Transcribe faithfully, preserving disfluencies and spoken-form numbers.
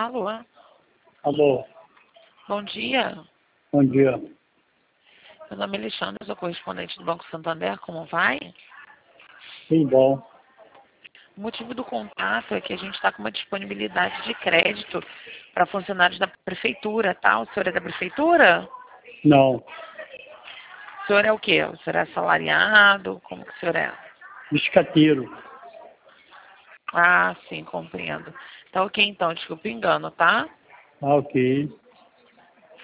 Alô? Alô, Bom dia. bom dia. Meu nome é Alexandre, sou correspondente do Banco Santander. Como vai? Sim, bom. O motivo do contato é que a gente está com uma disponibilidade de crédito para funcionários da prefeitura, tá? O senhor é da prefeitura? Não, O senhor é o quê? O senhor é assalariado? Como que o senhor é? biscateiro. Ah, sim, compreendo. Tá ok, então. Desculpa o engano, tá? Ah, ok.